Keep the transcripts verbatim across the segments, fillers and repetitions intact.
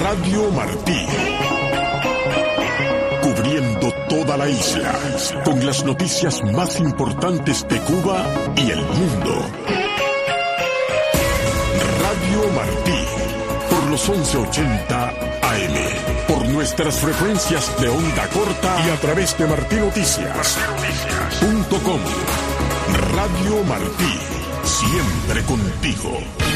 Radio Martí. Cubriendo toda la isla, con las noticias más importantes de Cuba y el mundo. Radio Martí, por los once ochenta A M, por nuestras frecuencias de onda corta y a través de martí noticias punto com. Radio Martí, siempre contigo.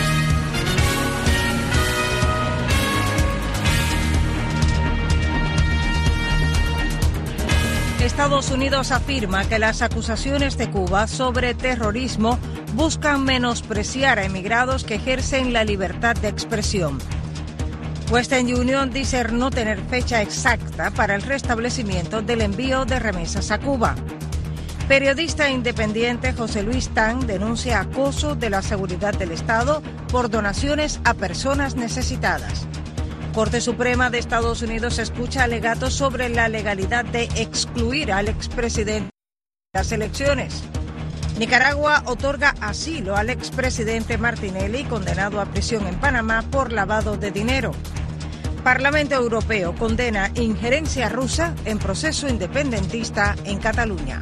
Estados Unidos afirma que las acusaciones de Cuba sobre terrorismo buscan menospreciar a emigrados que ejercen la libertad de expresión. Western Union dice no tener fecha exacta para el restablecimiento del envío de remesas a Cuba. Periodista independiente José Luis Tan denuncia acoso de la seguridad del Estado por donaciones a personas necesitadas. Corte Suprema de Estados Unidos escucha alegatos sobre la legalidad de excluir al expresidente de las elecciones. Nicaragua otorga asilo al expresidente Martinelli, condenado a prisión en Panamá por lavado de dinero. Parlamento Europeo condena injerencia rusa en proceso independentista en Cataluña.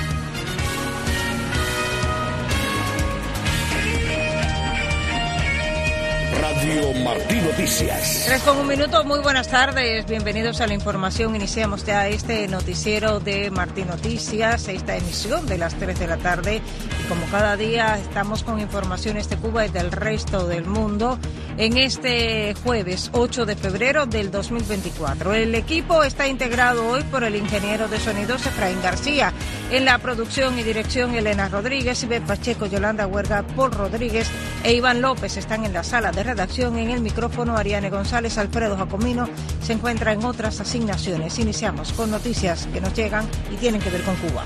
Radio Martí Noticias. Tres con un minuto, muy buenas tardes, bienvenidos a la información. Iniciamos ya este noticiero de Martí Noticias, esta emisión de las tres de la tarde. Y como cada día estamos con informaciones de Cuba y del resto del mundo en este jueves ocho de febrero del dos mil veinticuatro. El equipo está integrado hoy por el ingeniero de sonidos Efraín García. En la producción y dirección Elena Rodríguez, Iber Pacheco, Yolanda Huerga, Paul Rodríguez e Iván López están en la sala de redacción. En el micrófono Ariane González, Alfredo Jacomino se encuentra en otras asignaciones. Iniciamos con noticias que nos llegan y tienen que ver con Cuba.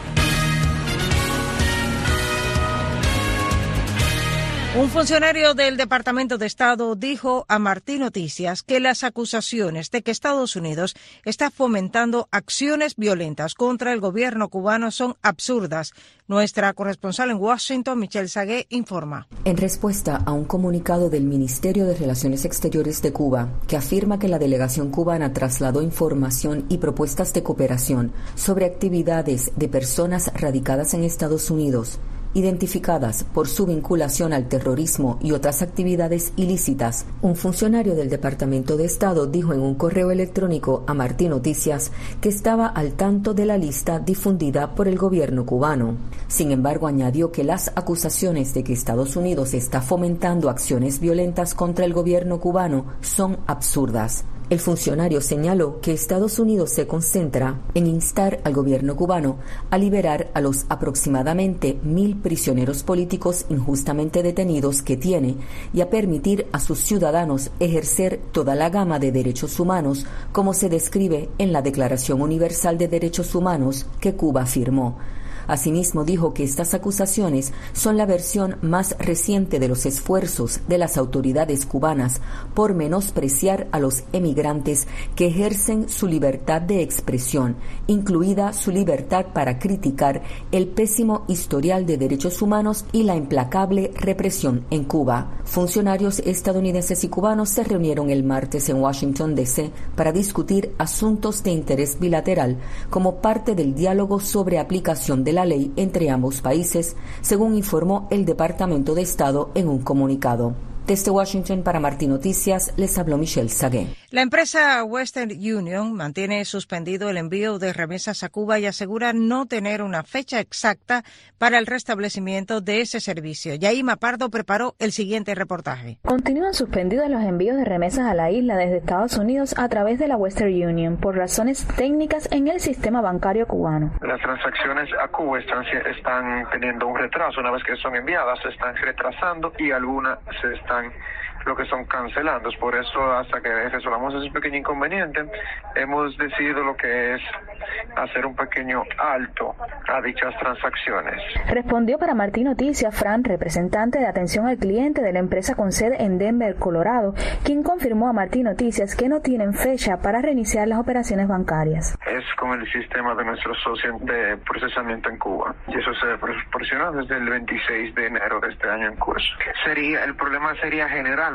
Un funcionario del Departamento de Estado dijo a Martí Noticias que las acusaciones de que Estados Unidos está fomentando acciones violentas contra el gobierno cubano son absurdas. Nuestra corresponsal en Washington, Michelle Sagué, informa. En respuesta a un comunicado del Ministerio de Relaciones Exteriores de Cuba, que afirma que la delegación cubana trasladó información y propuestas de cooperación sobre actividades de personas radicadas en Estados Unidos, identificadas por su vinculación al terrorismo y otras actividades ilícitas, un funcionario del Departamento de Estado dijo en un correo electrónico a Martí Noticias que estaba al tanto de la lista difundida por el gobierno cubano. Sin embargo, añadió que las acusaciones de que Estados Unidos está fomentando acciones violentas contra el gobierno cubano son absurdas. El funcionario señaló que Estados Unidos se concentra en instar al gobierno cubano a liberar a los aproximadamente mil prisioneros políticos injustamente detenidos que tiene y a permitir a sus ciudadanos ejercer toda la gama de derechos humanos como se describe en la Declaración Universal de Derechos Humanos que Cuba firmó. Asimismo, dijo que estas acusaciones son la versión más reciente de los esfuerzos de las autoridades cubanas por menospreciar a los emigrantes que ejercen su libertad de expresión, incluida su libertad para criticar el pésimo historial de derechos humanos y la implacable represión en Cuba. Funcionarios estadounidenses y cubanos se reunieron el martes en Washington, D C para discutir asuntos de interés bilateral como parte del diálogo sobre aplicación de la ley entre ambos países, según informó el Departamento de Estado en un comunicado. Desde Washington para Martí Noticias, les habló Michelle Sagué. La empresa Western Union mantiene suspendido el envío de remesas a Cuba y asegura no tener una fecha exacta para el restablecimiento de ese servicio. Yaima Pardo preparó el siguiente reportaje. Continúan suspendidos los envíos de remesas a la isla desde Estados Unidos a través de la Western Union por razones técnicas en el sistema bancario cubano. Las transacciones a Cuba están, están teniendo un retraso. Una vez que son enviadas, se están retrasando y algunas se están lo que son cancelando. Por eso, hasta que resolvamos ese pequeño inconveniente, hemos decidido lo que es hacer un pequeño alto a dichas transacciones. Respondió para Martí Noticias Fran, representante de atención al cliente de la empresa con sede en Denver, Colorado, quien confirmó a Martí Noticias que no tienen fecha para reiniciar las operaciones bancarias. Es con el sistema de nuestro socio de procesamiento en Cuba, y eso se proporcionó desde el veintiséis de enero de este año en curso. Sería, el problema sería general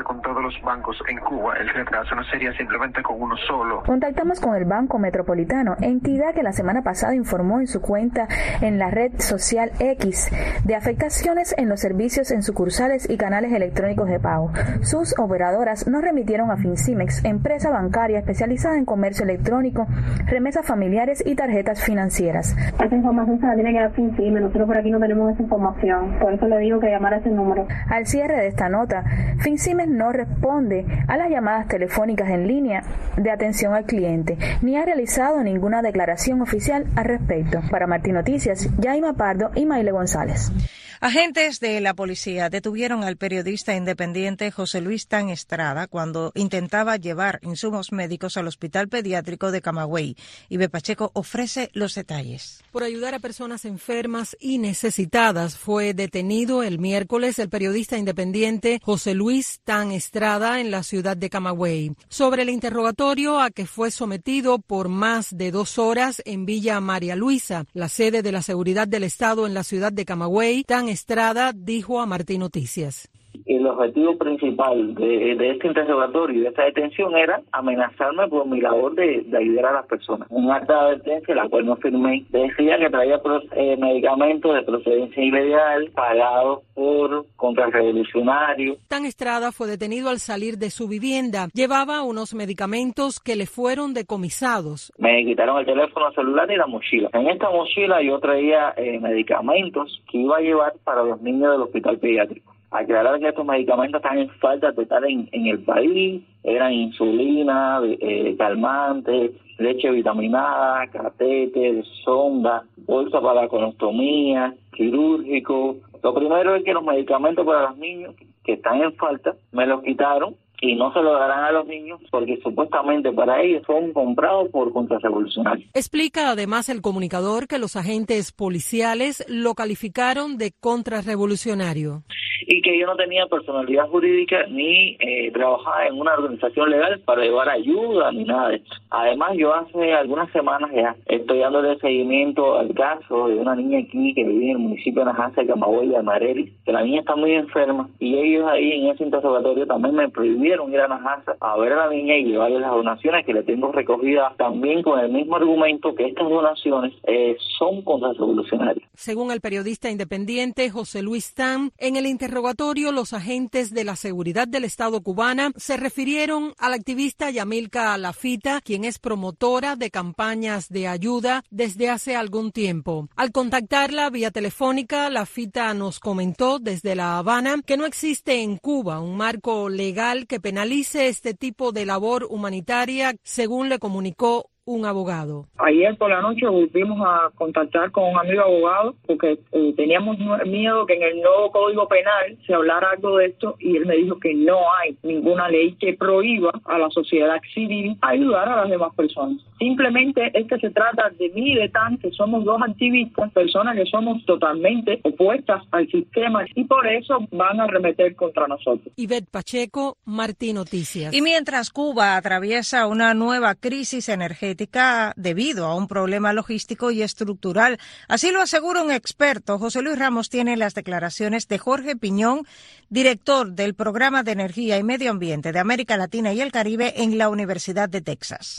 con todos los bancos en Cuba. El retraso no sería simplemente con uno solo. Contactamos con el Banco Metropolitano, entidad que la semana pasada informó en su cuenta en la red social X de afectaciones en los servicios en sucursales y canales electrónicos de pago. Sus operadoras nos remitieron a Fincimex, empresa bancaria especializada en comercio electrónico, remesas familiares y tarjetas financieras. Esa información se la tiene que dar Fincimex, nosotros por aquí no tenemos esa información, por eso le digo que llamara a ese número. Al cierre de esta nota, Fincimex no responde a las llamadas telefónicas en línea de atención al cliente, ni ha realizado ninguna declaración oficial al respecto. Para Martín Noticias, Yaima Pardo y Maile González. Agentes de la policía detuvieron al periodista independiente José Luis Tan Estrada cuando intentaba llevar insumos médicos al Hospital Pediátrico de Camagüey. Ibe Pacheco ofrece los detalles. Por ayudar a personas enfermas y necesitadas, fue detenido el miércoles el periodista independiente José Luis Tan Estrada en la ciudad de Camagüey. Sobre el interrogatorio a que fue sometido por más de dos horas en Villa María Luisa, la sede de la Seguridad del Estado en la ciudad de Camagüey, Tan Estrada dijo a Martín Noticias. El objetivo principal de, de este interrogatorio y de esta detención era amenazarme por mi labor de, de ayudar a las personas. Un acta de advertencia, la cual no firmé, decía que traía eh, medicamentos de procedencia ilegal pagados por contrarrevolucionarios. Tan Estrada fue detenido al salir de su vivienda. Llevaba unos medicamentos que le fueron decomisados. Me quitaron el teléfono celular y la mochila. En esta mochila yo traía eh, medicamentos que iba a llevar para los niños del hospital pediátrico. Aclarar que estos medicamentos están en falta total en, en el país, eran insulina, eh, calmantes, leche vitaminada, catéter, sonda, bolsa para la colostomía, quirúrgico. Lo primero es que los medicamentos para los niños que están en falta me los quitaron y no se lo darán a los niños porque supuestamente para ellos son comprados por contrarrevolucionarios. Explica además el comunicador que los agentes policiales lo calificaron de contrarrevolucionario. Y que yo no tenía personalidad jurídica ni eh, trabajaba en una organización legal para llevar ayuda ni nada de esto. Además, yo hace algunas semanas ya estoy dándole seguimiento al caso de una niña aquí que vive en el municipio de Najanza de Camagüey, de Amareli, que la niña está muy enferma y ellos ahí en ese interrogatorio también me prohibieron ir a Najanza a ver a la niña y llevarle las donaciones que le tengo recogidas también con el mismo argumento que estas donaciones eh, son contrarrevolucionarias. Según el periodista independiente José Luis Tan, en el interrogatorio los agentes de la Seguridad del Estado cubana se refirieron a la activista Yamilca Lafita, quien es promotora de campañas de ayuda desde hace algún tiempo. Al contactarla vía telefónica, Lafita nos comentó desde La Habana que no existe en Cuba un marco legal que penalice este tipo de labor humanitaria, según le comunicó un abogado. Ayer por la noche volvimos a contactar con un amigo abogado porque eh, teníamos miedo que en el nuevo Código Penal se hablara algo de esto y él me dijo que no hay ninguna ley que prohíba a la sociedad civil ayudar a las demás personas. Simplemente es que se trata de mí y de Tan, que somos dos activistas, personas que somos totalmente opuestas al sistema y por eso van a arremeter contra nosotros. Ivette Pacheco, Martín Noticias. Y mientras Cuba atraviesa una nueva crisis energética debido a un problema logístico y estructural. Así lo asegura un experto. José Luis Ramos tiene las declaraciones de Jorge Piñón, director del Programa de Energía y Medio Ambiente de América Latina y el Caribe en la Universidad de Texas.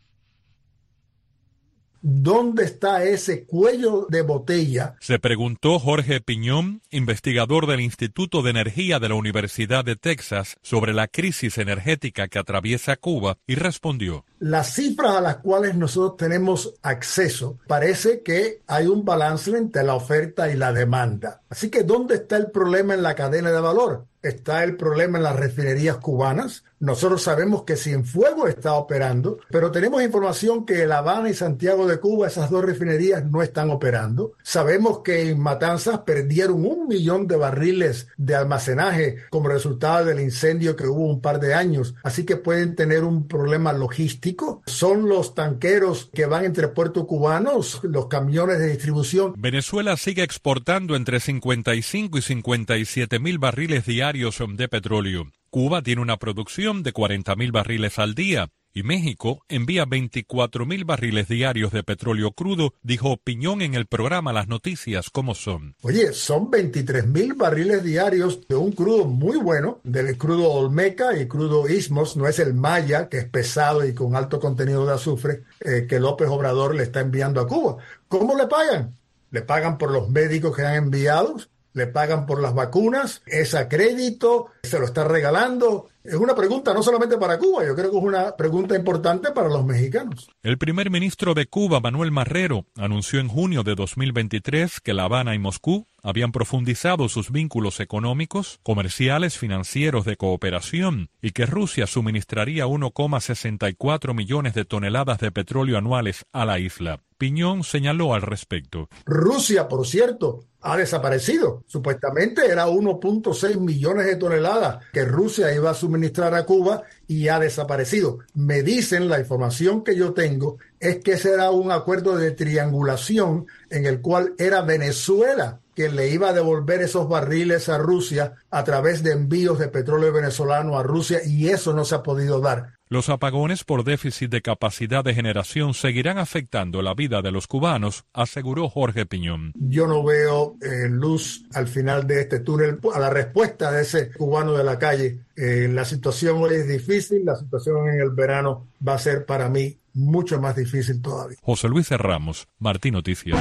¿Dónde está ese cuello de botella? Se preguntó Jorge Piñón, investigador del Instituto de Energía de la Universidad de Texas, sobre la crisis energética que atraviesa Cuba y respondió. Las cifras a las cuales nosotros tenemos acceso, parece que hay un balance entre la oferta y la demanda. Así que, ¿dónde está el problema en la cadena de valor? Está el problema en las refinerías cubanas. Nosotros sabemos que Cienfuegos está operando, pero tenemos información que La Habana y Santiago de Cuba, esas dos refinerías, no están operando. Sabemos que en Matanzas perdieron un millón de barriles de almacenaje como resultado del incendio que hubo un par de años. Así que pueden tener un problema logístico. Son los tanqueros que van entre puertos cubanos, los camiones de distribución. Venezuela sigue exportando entre cincuenta y cinco y cincuenta y siete mil barriles diarios de petróleo. Cuba tiene una producción de cuarenta mil barriles al día y México envía veinticuatro mil barriles diarios de petróleo crudo, dijo Piñón en el programa Las Noticias Como Son. Oye, son veintitrés mil barriles diarios de un crudo muy bueno, del crudo Olmeca y crudo Ismos, no es el Maya, que es pesado y con alto contenido de azufre, eh, que López Obrador le está enviando a Cuba. ¿Cómo le pagan? Le pagan por los médicos que han enviado, le pagan por las vacunas, es a crédito, se lo está regalando. Es una pregunta no solamente para Cuba, yo creo que es una pregunta importante para los mexicanos. El primer ministro de Cuba, Manuel Marrero, anunció en junio de dos mil veintitrés que La Habana y Moscú habían profundizado sus vínculos económicos, comerciales, financieros, de cooperación y que Rusia suministraría uno coma sesenta y cuatro millones de toneladas de petróleo anuales a la isla. Piñón señaló al respecto. Rusia, por cierto, ha desaparecido. Supuestamente era uno punto seis millones de toneladas que Rusia iba a suministrar a Cuba y ha desaparecido. Me dicen, la información que yo tengo, es que ese era un acuerdo de triangulación en el cual era Venezuela que le iba a devolver esos barriles a Rusia a través de envíos de petróleo venezolano a Rusia, y eso no se ha podido dar. Los apagones por déficit de capacidad de generación seguirán afectando la vida de los cubanos, aseguró Jorge Piñón. Yo no veo eh, luz al final de este túnel, a la respuesta de ese cubano de la calle. Eh, la situación hoy es difícil, la situación en el verano va a ser para mí mucho más difícil todavía. José Luis Ramos, Martín Noticias.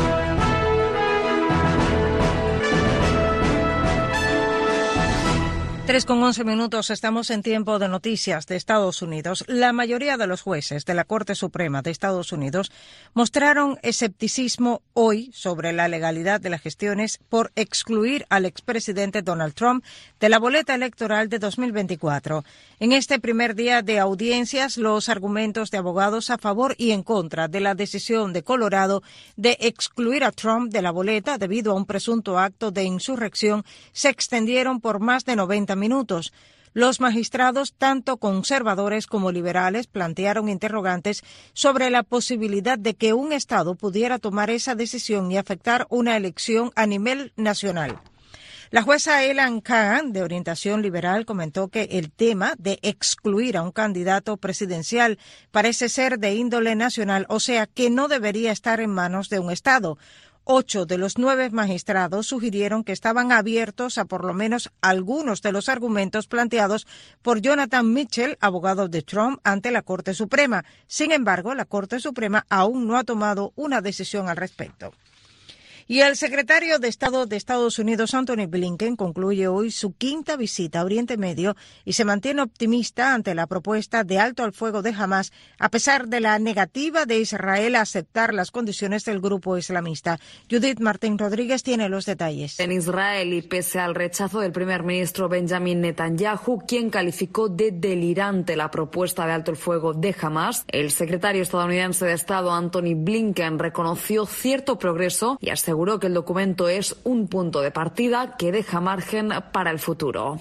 Tres con once minutos, estamos en tiempo de noticias de Estados Unidos. La mayoría de los jueces de la Corte Suprema de Estados Unidos mostraron escepticismo hoy sobre la legalidad de las gestiones por excluir al expresidente Donald Trump de la boleta electoral de dos mil veinticuatro. En este primer día de audiencias, los argumentos de abogados a favor y en contra de la decisión de Colorado de excluir a Trump de la boleta debido a un presunto acto de insurrección se extendieron por más de noventa minutos. Los magistrados, tanto conservadores como liberales, plantearon interrogantes sobre la posibilidad de que un estado pudiera tomar esa decisión y afectar una elección a nivel nacional. La jueza Elan Kagan, de orientación liberal, comentó que el tema de excluir a un candidato presidencial parece ser de índole nacional, o sea que no debería estar en manos de un estado. Ocho de los nueve magistrados sugirieron que estaban abiertos a por lo menos algunos de los argumentos planteados por Jonathan Mitchell, abogado de Trump, ante la Corte Suprema. Sin embargo, la Corte Suprema aún no ha tomado una decisión al respecto. Y el secretario de Estado de Estados Unidos, Anthony Blinken, concluye hoy su quinta visita a Oriente Medio y se mantiene optimista ante la propuesta de alto al fuego de Hamás, a pesar de la negativa de Israel a aceptar las condiciones del grupo islamista. Judith Martín Rodríguez tiene los detalles. En Israel, y pese al rechazo del primer ministro Benjamin Netanyahu, quien calificó de delirante la propuesta de alto el fuego de Hamás, el secretario estadounidense de Estado, Anthony Blinken, reconoció cierto progreso y aseguró que el documento es un punto de partida que deja margen para el futuro.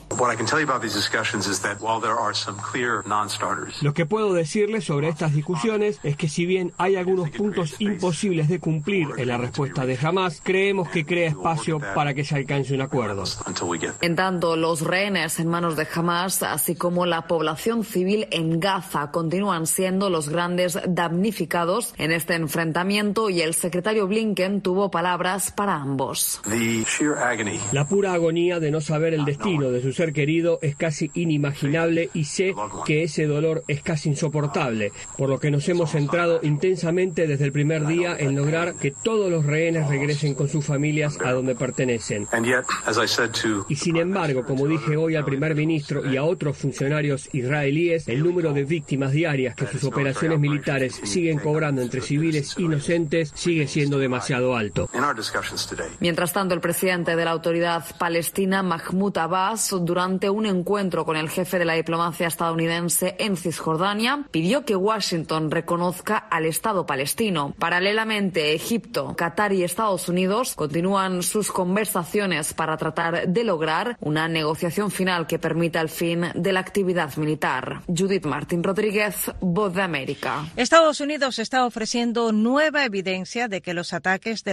Lo que puedo decirles sobre estas discusiones es que si bien hay algunos puntos imposibles de cumplir en la respuesta de Hamás, creemos que crea espacio para que se alcance un acuerdo. En tanto, los rehenes en manos de Hamás, así como la población civil en Gaza, continúan siendo los grandes damnificados en este enfrentamiento, y el secretario Blinken tuvo palabras para ambos. La pura agonía de no saber el destino de su ser querido es casi inimaginable, y sé que ese dolor es casi insoportable, por lo que nos hemos centrado intensamente desde el primer día en lograr que todos los rehenes regresen con sus familias a donde pertenecen. Y sin embargo, como dije hoy al primer ministro y a otros funcionarios israelíes, el número de víctimas diarias que sus operaciones militares siguen cobrando entre civiles inocentes sigue siendo demasiado alto. Mientras tanto, el presidente de la Autoridad Palestina, Mahmoud Abbas, durante un encuentro con el jefe de la diplomacia estadounidense en Cisjordania, pidió que Washington reconozca al Estado palestino. Paralelamente, Egipto, Qatar y Estados Unidos continúan sus conversaciones para tratar de lograr una negociación final que permita el fin de la actividad militar. Judith Martín Rodríguez, Voz de América. Estados Unidos está ofreciendo nueva evidencia de que los ataques de los rebeldes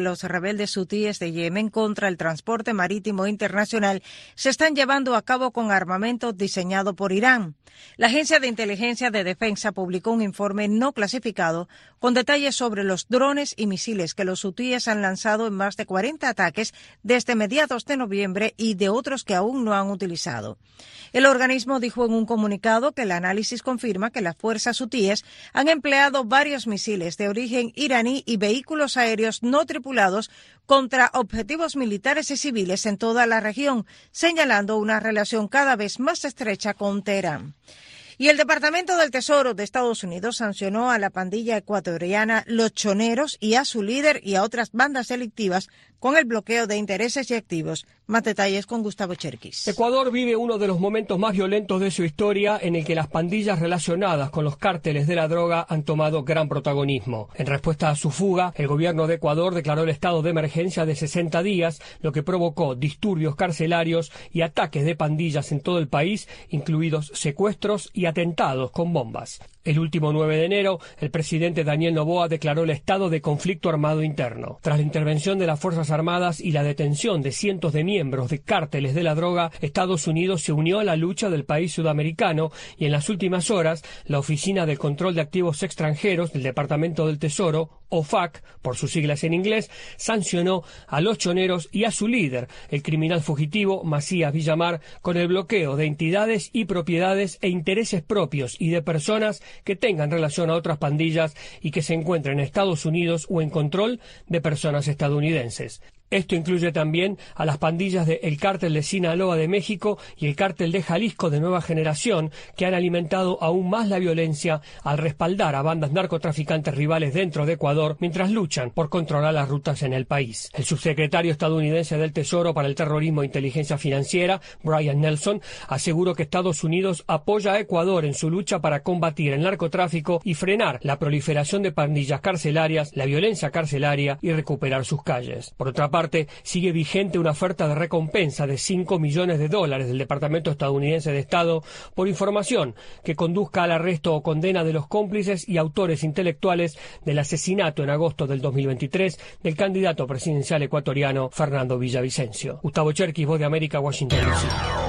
rebeldes hutíes de Yemen contra el transporte marítimo internacional se están llevando a cabo con armamento diseñado por Irán. La Agencia de Inteligencia de Defensa publicó un informe no clasificado con detalles sobre los drones y misiles que los hutíes han lanzado en más de cuarenta ataques desde mediados de noviembre y de otros que aún no han utilizado. El organismo dijo en un comunicado que el análisis confirma que las fuerzas hutíes han empleado varios misiles de origen iraní y vehículos aéreos no tripulados contra objetivos militares y civiles en toda la región, señalando una relación cada vez más estrecha con Teherán. Y el Departamento del Tesoro de Estados Unidos sancionó a la pandilla ecuatoriana Los Choneros y a su líder y a otras bandas delictivas con el bloqueo de intereses y activos. Más detalles con Gustavo Cherkis. Ecuador vive uno de los momentos más violentos de su historia en el que las pandillas relacionadas con los cárteles de la droga han tomado gran protagonismo. En respuesta a su fuga, el gobierno de Ecuador declaró el estado de emergencia de sesenta días, lo que provocó disturbios carcelarios y ataques de pandillas en todo el país, incluidos secuestros y atentados con bombas. El último nueve de enero, el presidente Daniel Noboa declaró el estado de conflicto armado interno. Tras la intervención de las Fuerzas Armadas y la detención de cientos de miembros de cárteles de la droga, Estados Unidos se unió a la lucha del país sudamericano y en las últimas horas, la Oficina de Control de Activos Extranjeros del Departamento del Tesoro, O F A C, por sus siglas en inglés, sancionó a Los Choneros y a su líder, el criminal fugitivo Macías Villamar, con el bloqueo de entidades y propiedades e intereses propios y de personas que tengan relación a otras pandillas y que se encuentren en Estados Unidos o en control de personas estadounidenses. Esto incluye también a las pandillas del Cártel de Sinaloa de México y el Cártel de Jalisco de Nueva Generación, que han alimentado aún más la violencia al respaldar a bandas narcotraficantes rivales dentro de Ecuador mientras luchan por controlar las rutas en el país. El subsecretario estadounidense del Tesoro para el Terrorismo e Inteligencia Financiera, Brian Nelson, aseguró que Estados Unidos apoya a Ecuador en su lucha para combatir el narcotráfico y frenar la proliferación de pandillas carcelarias, la violencia carcelaria y recuperar sus calles. Por otra parte, parte, sigue vigente una oferta de recompensa de cinco millones de dólares del Departamento estadounidense de Estado por información que conduzca al arresto o condena de los cómplices y autores intelectuales del asesinato en agosto del dos mil veintitrés del candidato presidencial ecuatoriano Fernando Villavicencio. Gustavo Cherkis, Voz de América, Washington, D C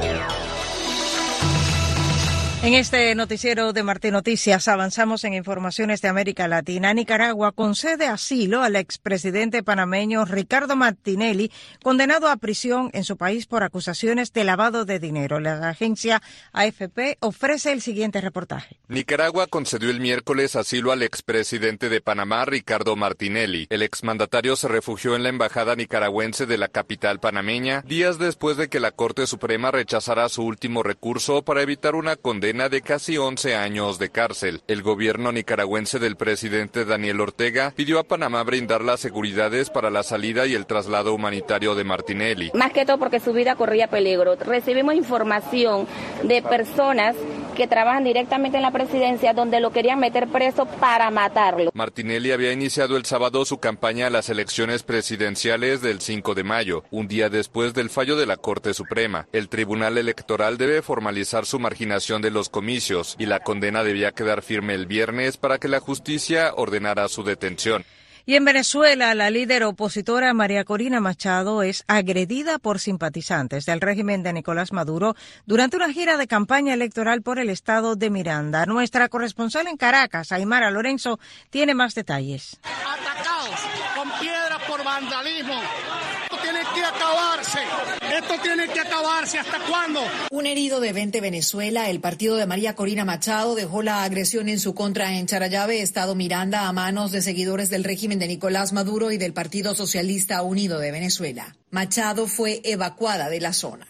En este noticiero de Martín Noticias avanzamos en informaciones de América Latina. Nicaragua concede asilo al expresidente panameño Ricardo Martinelli, condenado a prisión en su país por acusaciones de lavado de dinero. La agencia A F P ofrece el siguiente reportaje. Nicaragua concedió el miércoles asilo al expresidente de Panamá, Ricardo Martinelli. El exmandatario se refugió en la embajada nicaragüense de la capital panameña días después de que la Corte Suprema rechazara su último recurso para evitar una condena de casi once años de cárcel. El gobierno nicaragüense del presidente Daniel Ortega pidió a Panamá brindar las seguridades para la salida y el traslado humanitario de Martinelli. Más que todo porque su vida corría peligro. Recibimos información de personas que trabajan directamente en la presidencia donde lo querían meter preso para matarlo. Martinelli había iniciado el sábado su campaña a las elecciones presidenciales del cinco de mayo, un día después del fallo de la Corte Suprema. El Tribunal Electoral debe formalizar su marginación de los comicios y la condena debía quedar firme el viernes para que la justicia ordenara su detención. Y en Venezuela, la líder opositora María Corina Machado es agredida por simpatizantes del régimen de Nicolás Maduro durante una gira de campaña electoral por el estado de Miranda. Nuestra corresponsal en Caracas, Aymara Lorenzo, tiene más detalles. Atacados con piedras por vandalismo. Esto tiene que acabarse. Esto tiene que acabarse. ¿Hasta cuándo? Un herido de veinte Venezuela, el partido de María Corina Machado dejó la agresión en su contra en Charallave, estado Miranda, a manos de seguidores del régimen de Nicolás Maduro y del Partido Socialista Unido de Venezuela. Machado fue evacuada de la zona.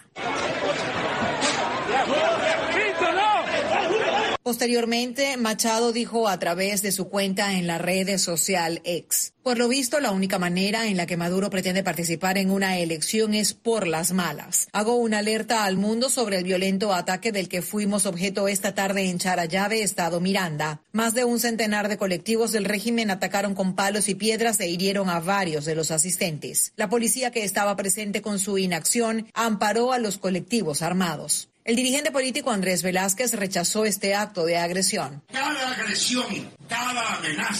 Posteriormente, Machado dijo a través de su cuenta en la red social X: por lo visto, la única manera en la que Maduro pretende participar en una elección es por las malas. Hago una alerta al mundo sobre el violento ataque del que fuimos objeto esta tarde en Charallave, estado Miranda. Más de un centenar de colectivos del régimen atacaron con palos y piedras e hirieron a varios de los asistentes. La policía, que estaba presente con su inacción, amparó a los colectivos armados. El dirigente político Andrés Velázquez rechazó este acto de agresión. Cada agresión, cada amenaza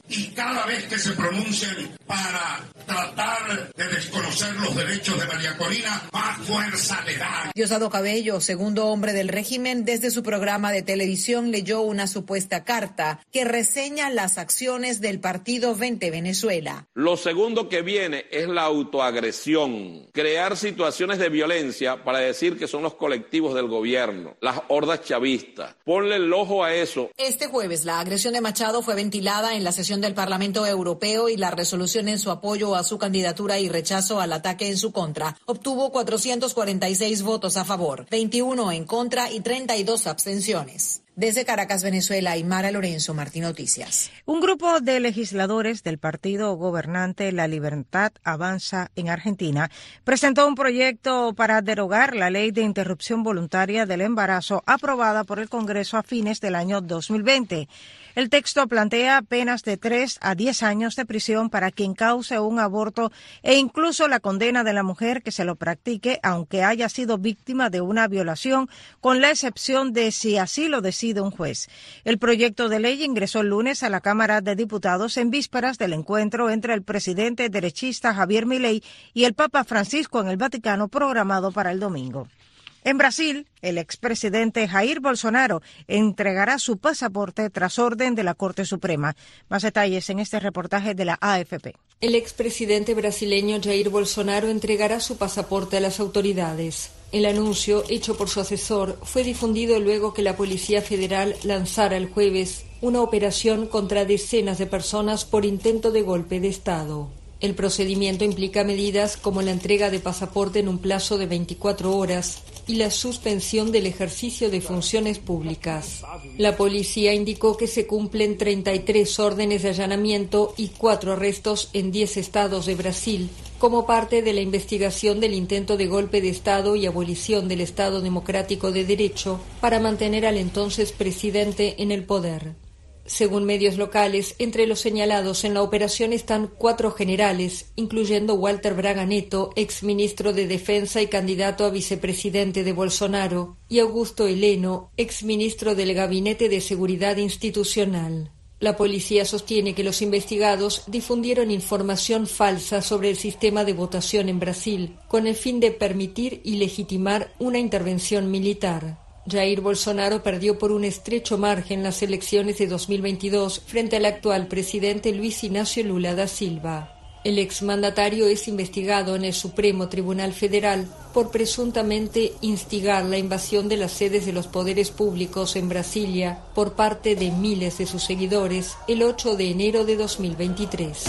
y cada vez que se pronuncien para tratar de desconocer los derechos de María Corina, más fuerza le dan. Diosdado Cabello, segundo hombre del régimen, desde su programa de televisión leyó una supuesta carta que reseña las acciones del partido Vente Venezuela. Lo segundo que viene es la autoagresión, crear situaciones de violencia para decir que son los colectivos del gobierno, las hordas chavistas. Ponle el ojo a eso. Este jueves la agresión de Machado fue ventilada en la sesión del Parlamento Europeo y la resolución en su apoyo a su candidatura y rechazo al ataque en su contra obtuvo cuatrocientos cuarenta y seis votos a favor, veintiuno en contra y treinta y dos abstenciones. Desde Caracas, Venezuela, Aymara Lorenzo, Martín Noticias. Un grupo de legisladores del partido gobernante La Libertad Avanza en Argentina presentó un proyecto para derogar la ley de interrupción voluntaria del embarazo aprobada por el Congreso a fines del año dos mil veinte. El texto plantea penas de tres a diez años de prisión para quien cause un aborto e incluso la condena de la mujer que se lo practique, aunque haya sido víctima de una violación, con la excepción de si así lo decide un juez. El proyecto de ley ingresó el lunes a la Cámara de Diputados en vísperas del encuentro entre el presidente derechista Javier Milei y el Papa Francisco en el Vaticano programado para el domingo. En Brasil, el expresidente Jair Bolsonaro entregará su pasaporte tras orden de la Corte Suprema. Más detalles en este reportaje de la A F P. El expresidente brasileño Jair Bolsonaro entregará su pasaporte a las autoridades. El anuncio, hecho por su asesor, fue difundido luego que la Policía Federal lanzara el jueves una operación contra decenas de personas por intento de golpe de Estado. El procedimiento implica medidas como la entrega de pasaporte en un plazo de veinticuatro horas y la suspensión del ejercicio de funciones públicas. La policía indicó que se cumplen treinta y tres órdenes de allanamiento y cuatro arrestos en diez estados de Brasil como parte de la investigación del intento de golpe de Estado y abolición del Estado Democrático de Derecho para mantener al entonces presidente en el poder. Según medios locales, entre los señalados en la operación están cuatro generales, incluyendo Walter Braga Neto, exministro de Defensa y candidato a vicepresidente de Bolsonaro, y Augusto Heleno, exministro del Gabinete de Seguridad Institucional. La policía sostiene que los investigados difundieron información falsa sobre el sistema de votación en Brasil, con el fin de permitir y legitimar una intervención militar. Jair Bolsonaro perdió por un estrecho margen las elecciones de dos mil veintidós frente al actual presidente Luis Ignacio Lula da Silva. El exmandatario es investigado en el Supremo Tribunal Federal por presuntamente instigar la invasión de las sedes de los poderes públicos en Brasilia por parte de miles de sus seguidores el ocho de enero de dos mil veintitrés.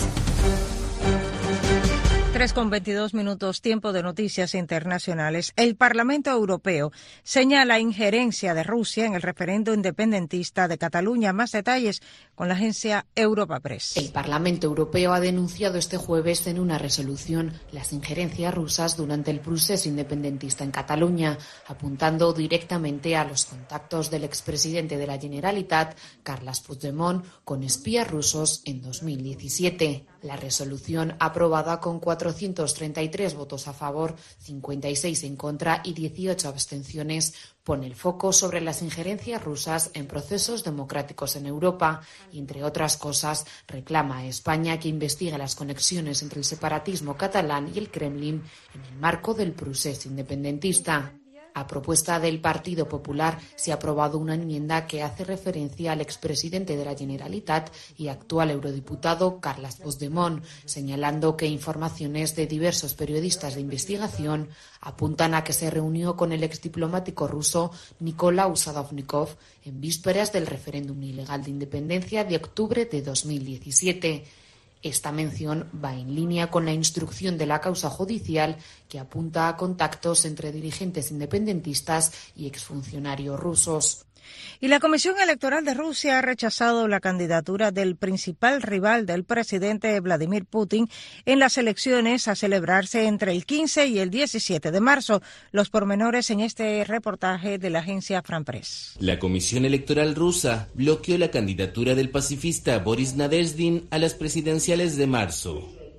tres con veintidós minutos, tiempo de noticias internacionales. El Parlamento Europeo señala injerencia de Rusia en el referendo independentista de Cataluña. Más detalles con la agencia Europa Press. El Parlamento Europeo ha denunciado este jueves en una resolución las injerencias rusas durante el proceso independentista en Cataluña, apuntando directamente a los contactos del expresidente de la Generalitat, Carles Puigdemont, con espías rusos en dos mil diecisiete. La resolución, aprobada con cuatrocientos treinta y tres votos a favor, cincuenta y seis en contra y dieciocho abstenciones, pone el foco sobre las injerencias rusas en procesos democráticos en Europa y, entre otras cosas, reclama a España que investigue las conexiones entre el separatismo catalán y el Kremlin en el marco del proceso independentista. A propuesta del Partido Popular se ha aprobado una enmienda que hace referencia al expresidente de la Generalitat y actual eurodiputado Carles Puigdemont, señalando que informaciones de diversos periodistas de investigación apuntan a que se reunió con el exdiplomático ruso Nikolai Sadovnikov en vísperas del referéndum ilegal de independencia de octubre de dos mil diecisiete. Esta mención va en línea con la instrucción de la causa judicial que apunta a contactos entre dirigentes independentistas y exfuncionarios rusos. Y la Comisión Electoral de Rusia ha rechazado la candidatura del principal rival del presidente Vladimir Putin en las elecciones a celebrarse entre el quince y el diecisiete de marzo. Los pormenores en este reportaje de la agencia France Press. La Comisión Electoral rusa bloqueó la candidatura del pacifista Boris Nadezhdin a las presidenciales de marzo.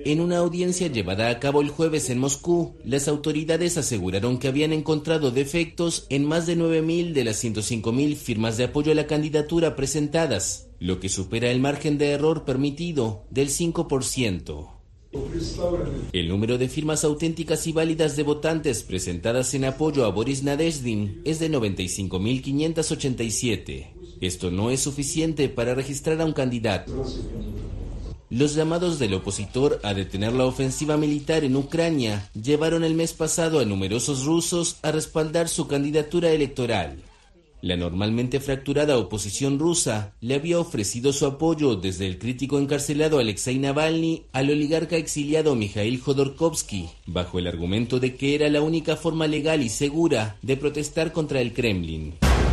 En una audiencia llevada a cabo el jueves en Moscú, las autoridades aseguraron que habían encontrado defectos en más de nueve mil de las ciento cinco mil firmas de apoyo a la candidatura presentadas, lo que supera el margen de error permitido del cinco por ciento. El número de firmas auténticas y válidas de votantes presentadas en apoyo a Boris Nadezhdin es de noventa y cinco mil quinientos ochenta y siete. Esto no es suficiente para registrar a un candidato. Los llamados del opositor a detener la ofensiva militar en Ucrania llevaron el mes pasado a numerosos rusos a respaldar su candidatura electoral. La normalmente fracturada oposición rusa le había ofrecido su apoyo desde el crítico encarcelado Alexei Navalny al oligarca exiliado Mikhail Jodorkovsky, bajo el argumento de que era la única forma legal y segura de protestar contra el Kremlin.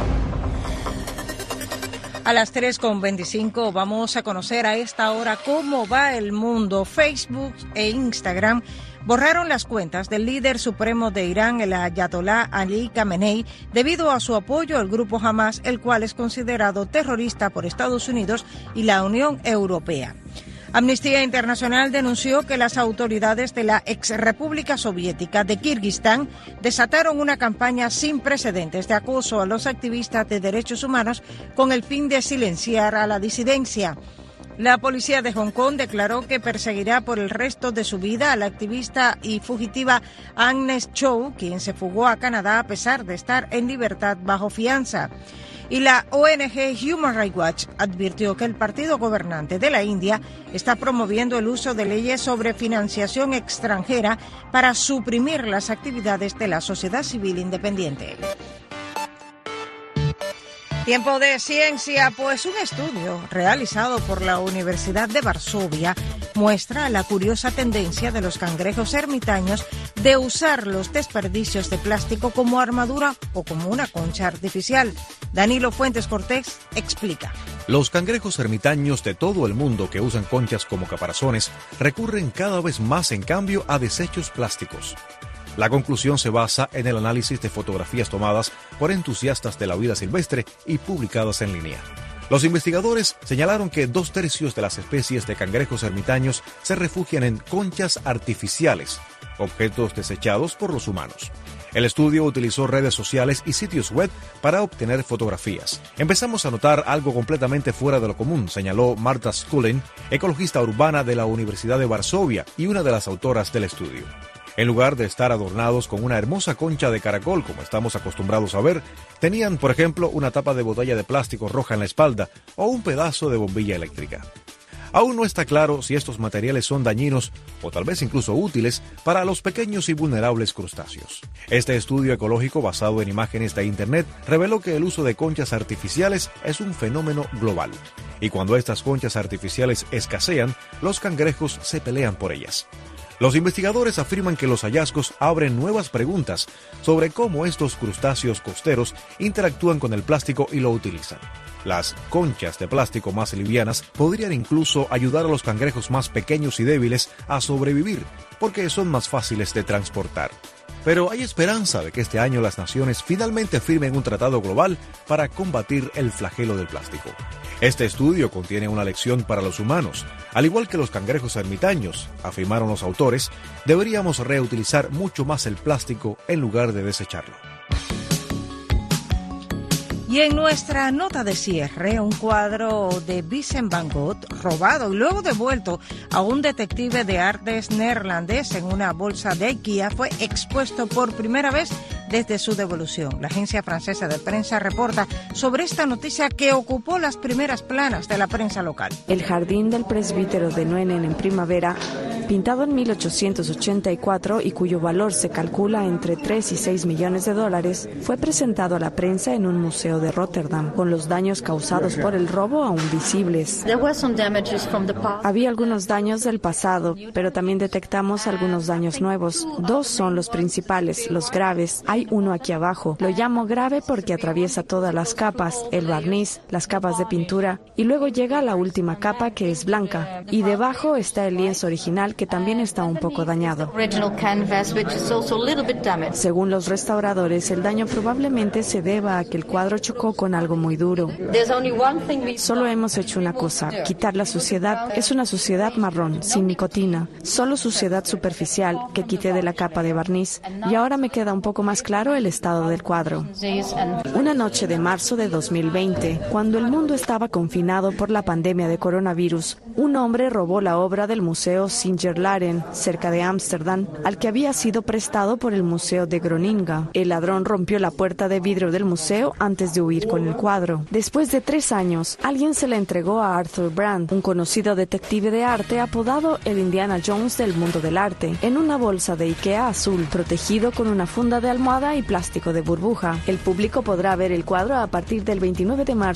A las tres con veinticinco vamos a conocer a esta hora cómo va el mundo. Facebook e Instagram borraron las cuentas del líder supremo de Irán, el Ayatolá Ali Khamenei, debido a su apoyo al grupo Hamas, el cual es considerado terrorista por Estados Unidos y la Unión Europea. Amnistía Internacional denunció que las autoridades de la ex República Soviética de Kirguistán desataron una campaña sin precedentes de acoso a los activistas de derechos humanos con el fin de silenciar a la disidencia. La policía de Hong Kong declaró que perseguirá por el resto de su vida a la activista y fugitiva Agnes Chow, quien se fugó a Canadá a pesar de estar en libertad bajo fianza. Y la O N G Human Rights Watch advirtió que el partido gobernante de la India está promoviendo el uso de leyes sobre financiación extranjera para suprimir las actividades de la sociedad civil independiente. Tiempo de ciencia, pues un estudio realizado por la Universidad de Varsovia muestra la curiosa tendencia de los cangrejos ermitaños de usar los desperdicios de plástico como armadura o como una concha artificial. Danilo Fuentes Cortés explica. Los cangrejos ermitaños de todo el mundo que usan conchas como caparazones recurren cada vez más, en cambio, a desechos plásticos. La conclusión se basa en el análisis de fotografías tomadas por entusiastas de la vida silvestre y publicadas en línea. Los investigadores señalaron que dos tercios de las especies de cangrejos ermitaños se refugian en conchas artificiales, objetos desechados por los humanos. El estudio utilizó redes sociales y sitios web para obtener fotografías. Empezamos a notar algo completamente fuera de lo común, señaló Marta Skulin, ecologista urbana de la Universidad de Varsovia y una de las autoras del estudio. En lugar de estar adornados con una hermosa concha de caracol, como estamos acostumbrados a ver, tenían, por ejemplo, una tapa de botella de plástico roja en la espalda o un pedazo de bombilla eléctrica. Aún no está claro si estos materiales son dañinos o tal vez incluso útiles para los pequeños y vulnerables crustáceos. Este estudio ecológico basado en imágenes de Internet reveló que el uso de conchas artificiales es un fenómeno global. Y cuando estas conchas artificiales escasean, los cangrejos se pelean por ellas. Los investigadores afirman que los hallazgos abren nuevas preguntas sobre cómo estos crustáceos costeros interactúan con el plástico y lo utilizan. Las conchas de plástico más livianas podrían incluso ayudar a los cangrejos más pequeños y débiles a sobrevivir, porque son más fáciles de transportar. Pero hay esperanza de que este año las naciones finalmente firmen un tratado global para combatir el flagelo del plástico. Este estudio contiene una lección para los humanos. Al igual que los cangrejos ermitaños, afirmaron los autores, deberíamos reutilizar mucho más el plástico en lugar de desecharlo. Y en nuestra nota de cierre, un cuadro de Vincent Van Gogh robado y luego devuelto a un detective de artes neerlandés en una bolsa de IKEA fue expuesto por primera vez desde su devolución. La agencia francesa de prensa reporta sobre esta noticia que ocupó las primeras planas de la prensa local. El jardín del presbítero de Nuenen en primavera, pintado en mil ochocientos ochenta y cuatro y cuyo valor se calcula entre tres y seis millones de dólares, fue presentado a la prensa en un museo de Rotterdam, con los daños causados por el robo aún visibles. Había algunos daños del pasado, pero también detectamos algunos daños nuevos. Dos son los principales, los graves. Hay uno aquí abajo. Lo llamo grave porque atraviesa todas las capas, el barniz, las capas de pintura, y luego llega a la última capa, que es blanca. Y debajo está el lienzo original, que que también está un poco dañado. Según los restauradores, el daño probablemente se deba a que el cuadro chocó con algo muy duro. Solo hemos hecho una cosa, quitar la suciedad. Es una suciedad marrón, sin nicotina, solo suciedad superficial que quité de la capa de barniz. Y ahora me queda un poco más claro el estado del cuadro. Una noche de marzo de dos mil veinte, cuando el mundo estaba confinado por la pandemia de coronavirus, un hombre robó la obra del Museo Singer-Laren, cerca de Ámsterdam, al que había sido prestado por el Museo de Groninga. El ladrón rompió la puerta de vidrio del museo antes de huir con el cuadro. Después de tres años, alguien se la entregó a Arthur Brand, un conocido detective de arte apodado el Indiana Jones del mundo del arte, en una bolsa de Ikea azul, protegido con una funda de almohada y plástico de burbuja. El público podrá ver el cuadro a partir del veintinueve de marzo